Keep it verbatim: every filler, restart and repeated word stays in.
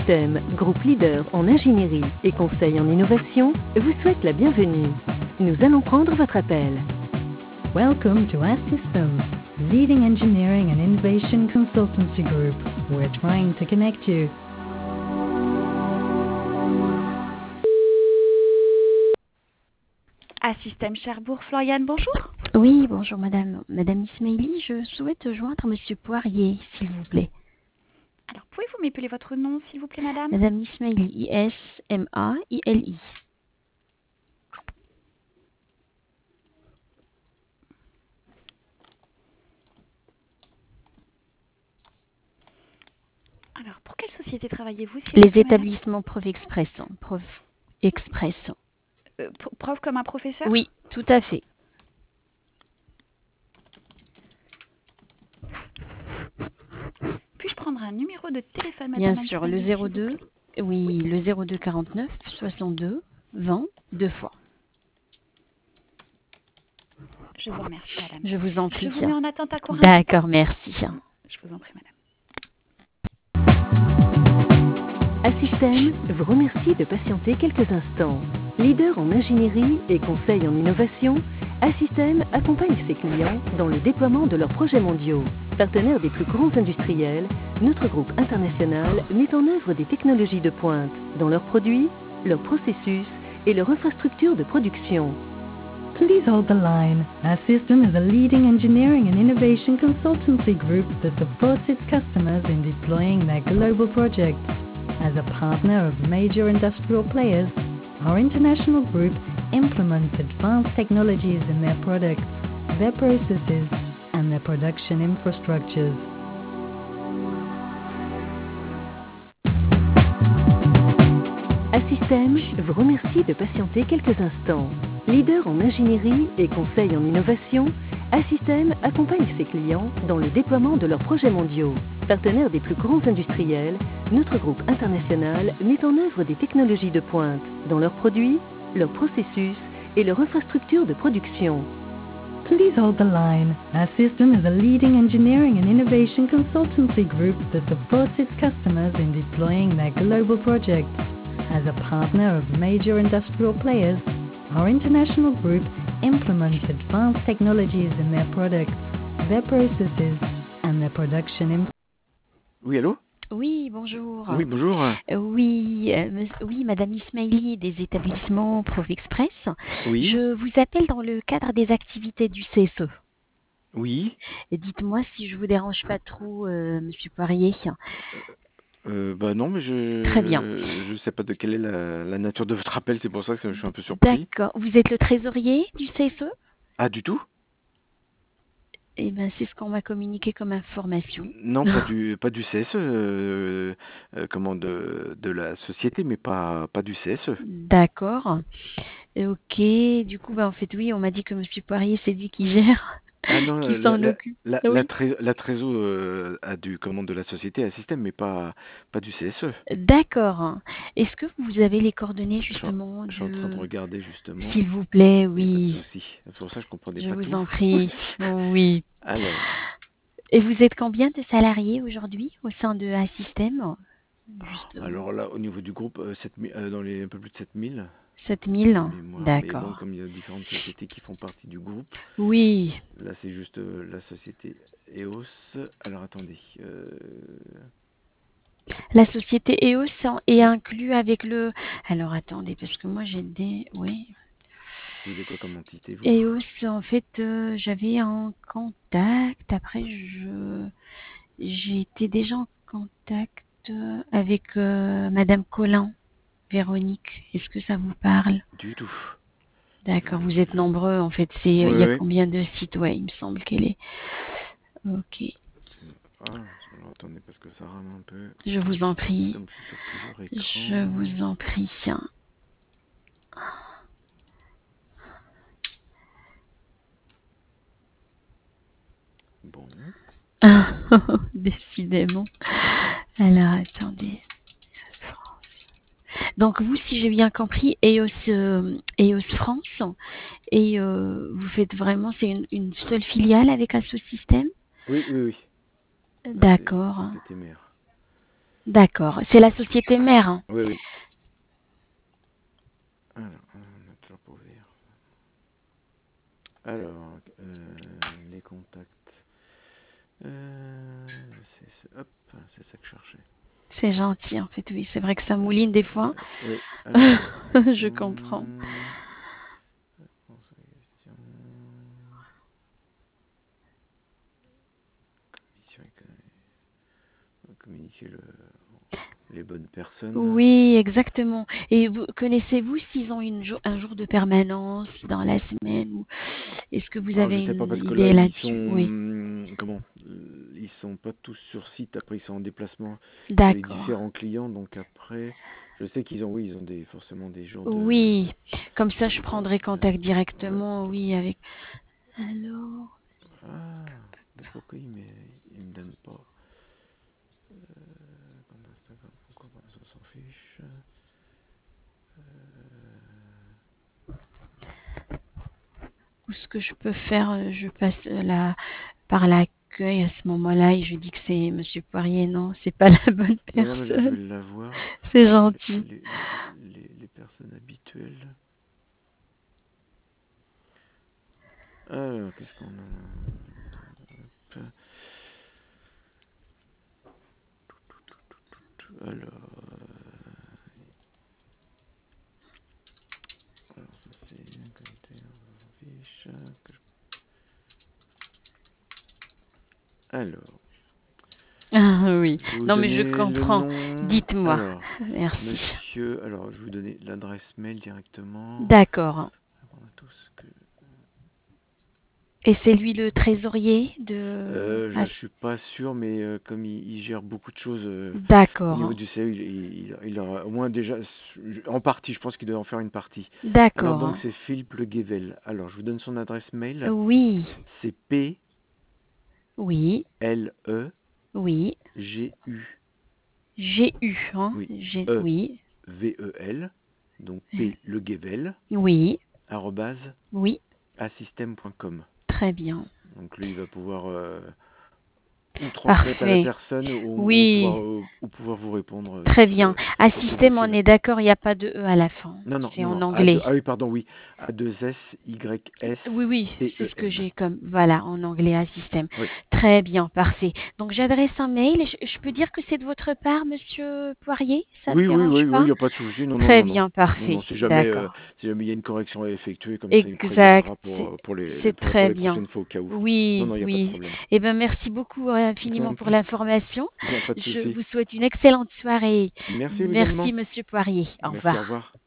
Assystem, groupe leader en ingénierie et conseil en innovation, vous souhaite la bienvenue. Nous allons prendre votre appel. Welcome to Assystem, leading engineering and innovation consultancy group. We're trying to connect you. Assystem Cherbourg, Floriane, bonjour. Oui, bonjour madame. Madame Ismaili, je souhaite joindre monsieur Poirier, s'il vous plaît. Alors, pouvez-vous m'épeler votre nom, s'il vous plaît, madame? Madame Ismaili, I S M A I L I. Alors, pour quelle société travaillez-vous, s'il vous Les plaît, madame? établissements Prof Express. Prof Express. Euh, pro- Prof comme un professeur? Oui, tout à fait. Puis-je prendre un numéro de téléphone, Bien madame sûr, Ismaili, le s'il zéro vous deux, plaît? oui, le zéro deux quarante-neuf soixante-deux vingt deux fois. Je vous remercie, madame. Je vous en prie. Je vous mets en attente à court instant. D'accord, merci. Je vous en prie, madame. Assystem vous remercie de patienter quelques instants. Leader en ingénierie et conseil en innovation, Assystem accompagne ses clients dans le déploiement de leurs projets mondiaux. Partenaire des plus grands industriels, notre groupe international met en œuvre des technologies de pointe dans leurs produits, leurs processus et leur infrastructure de production. Please hold the line. Assystem is a leading engineering and innovation consultancy group that supports its customers in deploying their global projects. As a partner of major industrial players, our international group implements advanced technologies in their products, their processes, and their production infrastructures. Assystem vous remercie de patienter quelques instants. Leader en ingénierie et conseil en innovation, Assystem accompagne ses clients dans le déploiement de leurs projets mondiaux. Partenaire des plus grands industriels, notre groupe international met en œuvre des technologies de pointe dans leurs produits, leurs processus et leur infrastructure de production. Please hold the line. Assystem is a leading engineering and innovation consultancy group that supports its customers in deploying their global projects. As a partner of major industrial players, our international group implements advanced technologies in their products, their processes, and their production infrastructure. Oui, allô? Oui, bonjour. Oui, bonjour. Euh, Oui, euh, mes- oui, Madame Ismaili des établissements Prof Express. Oui, Je vous appelle dans le cadre des activités du C S E. oui. Et dites-moi si je vous dérange pas trop, euh, Monsieur Poirier. Euh, bah non, mais je Très bien. je sais pas de quelle est la, la nature de votre appel, c'est pour ça que je suis un peu surpris. D'accord. Vous êtes le trésorier du C S E? Ah, du tout? Eh bien, c'est ce qu'on m'a communiqué comme information. Non, pas du pas du C S E, euh, euh, comment de de la société, mais pas pas du C S E. D'accord. Et ok. Du coup, bah, en fait, oui, on m'a dit que Monsieur Poirier, c'est lui qui gère, Ah non, qui la s'en la occupe. la Ah la, oui. tré- la trésor euh, a du comment de la société, un système, mais pas pas du C S E. D'accord. Est-ce que vous avez les coordonnées Je suis en, justement je suis en train de de... regarder justement. S'il vous plaît, Il n'y a pas de oui. souci. C'est pour ça que je comprenais Je pas vous tout. en prie. Oui. Alors. Et vous êtes combien de salariés aujourd'hui au sein de A-System? Justement. Alors là, au niveau du groupe, euh, sept mille, euh, dans les un peu plus de sept mille sept de mille. mémoire. Mais bon, D'accord. comme il y a différentes sociétés qui font partie du groupe, Oui. là c'est juste euh, la société E O S. Alors attendez, euh, La société E O S est inclus avec le... Alors attendez, parce que moi j'ai des... Oui. vous avez quoi comme entité vous? E O S, en fait, euh, j'avais un contact. Après, je... J'ai été déjà en contact euh, avec euh, Madame Collin, Véronique. Est-ce que ça vous parle? Du tout. D'accord, vous êtes Je... nombreux en fait. C'est, il Ouais, y a ouais. combien de sites? Ouais, il me semble qu'elle est. Ok, Ah, alors attendez parce que ça rame un peu. je vous en prie. Comme je suis sur plusieurs Je écrans. vous en prie. Bon. Décidément. Alors attendez. Donc vous, si j'ai bien compris, E O S, euh, E O S France, et euh, vous faites vraiment, c'est une, une seule filiale avec Assosystème? Oui, oui, oui. Là, c'est D'accord. société mère. D'accord. C'est la société mère, hein. Oui, oui. Alors, on a toujours pas ouvert. Alors, euh, les contacts. Euh, c'est ce- hop, c'est ça que je cherchais. C'est gentil, en fait, oui. C'est vrai que ça mouline des fois. Oui, alors. Je comprends. hum, réponse à la question. Commission économique. Communiquer le, les bonnes personnes. Oui, exactement. Et vous connaissez-vous s'ils ont une jour, un jour de permanence dans la semaine ou est-ce que vous Alors, je avez sais pas une parce que là, idée ils là-dessus? Oui, sont. Comment? euh, Ils sont pas tous sur site. Après, ils sont en déplacement chez les d'accord. différents clients. Donc, après, je sais qu'ils ont, oui, ils ont des, forcément des jours de. Oui, comme ça je de- prendrai contact ouais. directement, oui, avec. Alors, Ah, mais pourquoi il me, il me donne pas? Euh, compte Instagram, pourquoi pas, ça s'en fiche. ou ce que je peux faire, euh, je passe euh, la, par l'accueil à ce moment-là et je dis que c'est Monsieur Poirier. Non, c'est pas la bonne Mais non, mais là, je personne. vais l'avoir. C'est Les, gentil. les, les, les personnes habituelles. Alors, qu'est-ce qu'on a? Hop. Alors, alors ça c'est qualité, on s'en fiche. que je- Alors, Ah oui, je vais vous non mais je donner le comprends. nom. Dites-moi. Alors, Merci. monsieur. Alors, je vais vous donner l'adresse mail directement. D'accord. On a tous que. Et c'est lui le trésorier de. Euh, Ah, là, je suis pas sûr, mais euh, comme il, il gère beaucoup de choses euh, au niveau d'accord. du C E, il, il, il aura au moins déjà, en partie, je pense qu'il doit en faire une partie. Alors donc D'accord. c'est Philippe Le Guével. Alors je vous donne son adresse mail. Oui, C'est P oui, L E oui. G U. J'ai eu, hein. Oui, J'ai, E oui, V E L. Donc P Le Guével oui, arrobase oui. assystem point com. Très bien. Donc lui, il va pouvoir euh, ou transmettre à la Parfait. personne ou, ou pouvoir, Oui, euh, ou pouvoir vous répondre euh, très sur bien. ce, À sur ce système, on dossier-là. est d'accord, il n'y a pas de E à la fin. Non, non, C'est non, en non. A deux, anglais. ah oui, pardon, oui. A deux S Y S Oui, oui, T c'est E ce que M. j'ai comme. Voilà, en anglais à système. Oui. Très bien, parfait. Donc j'adresse un mail. et Je, je peux dire que c'est de votre part, Monsieur Poirier? Ça ne Oui, oui, dérange oui, oui, il pas? n'y a pas de souci. Non, non, Très non, non. bien, Non, parfait. non, si jamais, euh, D'accord. si jamais il y a une correction à effectuer, comme ça, il me Exact. préviendra pour, C'est euh, pour les, les- c'est pour, pour très les bien. prochaines fois au cas où. Non, Oui, non, il n'y a pas de oui. problème. Eh bien, merci beaucoup euh, Je vous infiniment en pour prie. l'information. Il n'y a pas de Je souci. vous souhaite une excellente soirée. Merci, vous également. Merci, Monsieur Poirier. Au Merci, au revoir. revoir.